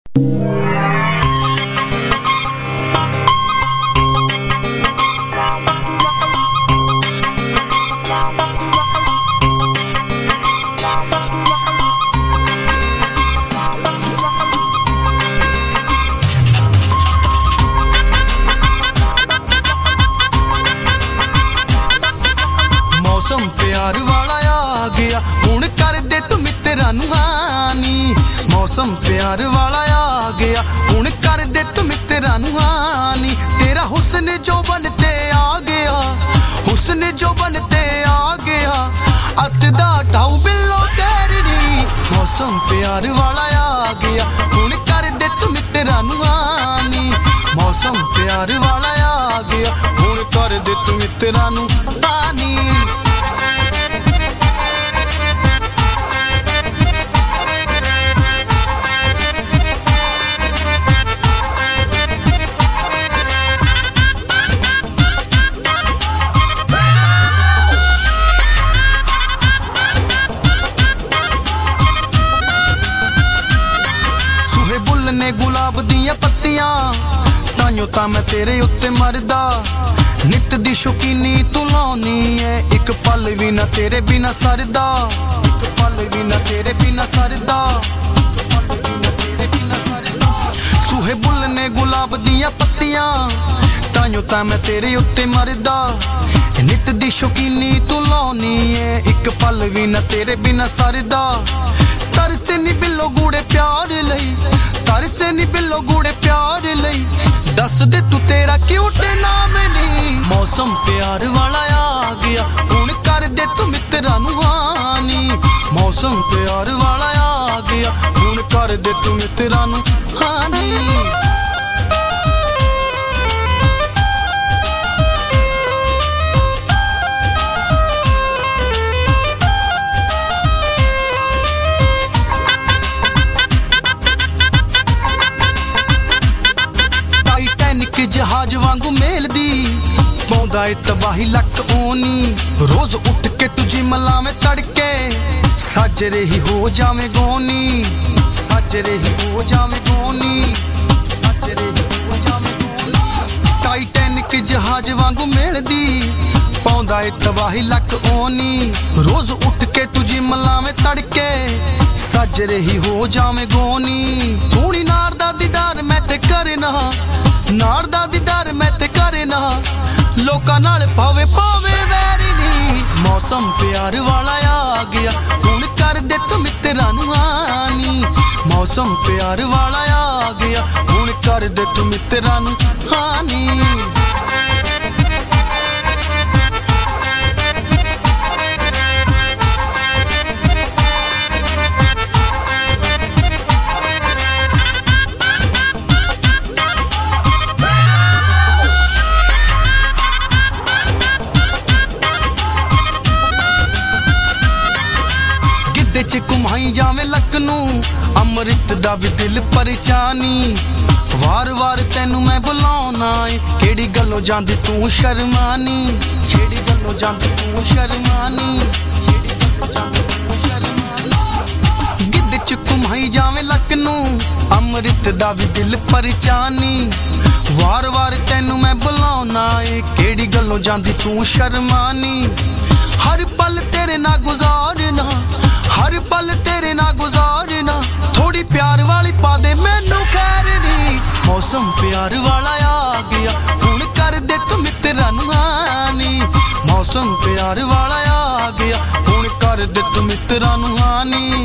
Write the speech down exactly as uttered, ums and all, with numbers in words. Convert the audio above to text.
प्यार वाला आ गया हुण कर दे तू मित्तरां नूं हानी। मौसम प्यार वाला आ गया हुण कर दे तू मित्तरां नूं हानी। तेरा हुस्न जो बनते आ गया, हुस्न जो बनते आ गया, अत दा ढाऊ बिल्लो तेरी। मौसम प्यार वाला आ गया हुण कर दे तू मित्तरां नूं हानी। मौसम प्यार वाला आ गया हुण कर दे तू मित्तरां नूं हानी। ने गुलाब दियां पत्तियां ताइयों तां मैं तेरे उत्ते मरदा। नित दी शौकीनी तू लाउनी है, एक पल भी ना तेरे बिना सरदा। एक पल भी ना तेरे बिना सरदा, सूहे बुल ने गुलाब दियां पत्तियां ताइयों तां मैं तेरे उत्ते मरदा। नित दी शौकीनी तू लाउनी है, एक पल भी ना तेरे बिना सरदा। तरसे नी बिल्लो गूड़े प्यार लई, तरसे नी बिल्लो गूड़े प्यार लई, दस दे तू तेरा क्यूट नाम नहीं। मौसम प्यार वाला आ गया हुण कर दे तू मित्तरां नूं हानी। मौसम प्यार वाला आ गया हुण कर दे तू मित्तरां नूं हानी। जहाज वांगू मेल दी पौंदा ए तबाही लक ओनी। रोज उठ के तुझी मलावे तड़के, साजरे ही हो जावे गोनी। साजरे ही हो जावे गोनी, साजरे ही हो जावे गोनी। टाइटैनिक जहाज वांगू मेल दी पौंदा ए तबाही लक ओनी। रोज उठ के तुझी मलावे तड़के, साजरे ही हो जावे गोनी। सोहनी नार दा दीदार मैं ते करना, नार दा दीदार मैं ते करना, लोकां नाल पावे पावे वैरी नी। मौसम प्यार वाला आ गया हुण कर दे तू मित्तरां नूं हानी। मौसम प्यार वाला आ गया हुण कर दे तू मित्तरां नूं हानी। घुमाई जावे लक नूं अमृत दा भी दिल परचानी। वार वार तैनू मैं बुलाउना ए, केड़ी गल्लों जांदी तू शर्मानी। केड़ी गल्लों जांदी तू शर्मानी, केड़ी गल्लों जांदी तू शर्मानी। गिद्ध च घुमाई जावे लक नूं अमृत दा भी दिल परचानी। वार वार तैनू मैं बुलाउना ए, केड़ी गल्लों जांदी तू शर्मानी। हर पल तेरे ना गुजारना, हर पल तेरे ना गुजारना, थोड़ी प्यार वाली पा दे मैनू खैर नी। मौसम प्यार वाला आ गया हुण कर दे तू मित्तरां नूं हानी। मौसम प्यार वाला आ गया हुण कर दे तू मित्तरां नूं हानी।